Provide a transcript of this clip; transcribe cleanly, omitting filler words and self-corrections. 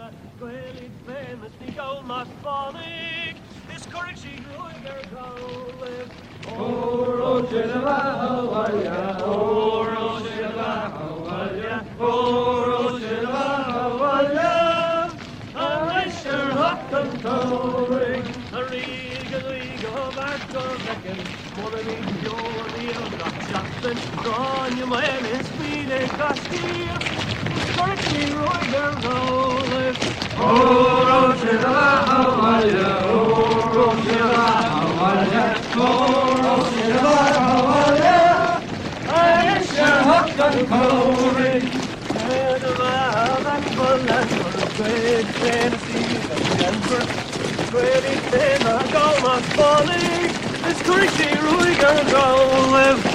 Gwelyd famous ni gael mas bolig, is corrig si roig gael. O Shilva Hawalia, O Shilva Hawalia, O Shilva Hawalia, I shall hot and touring, A rig o back o second, one of me Jordi o Gotchappen, Ron you man is speed and Castilla, corrig si roig gael. O Shilva Hawalia, O Shilva Hawalia, O Shilva Hawalia, I shall hot and touring. Great fantasy of Denver, great in the goal, my folly. It's crazy, Ruiger, go live.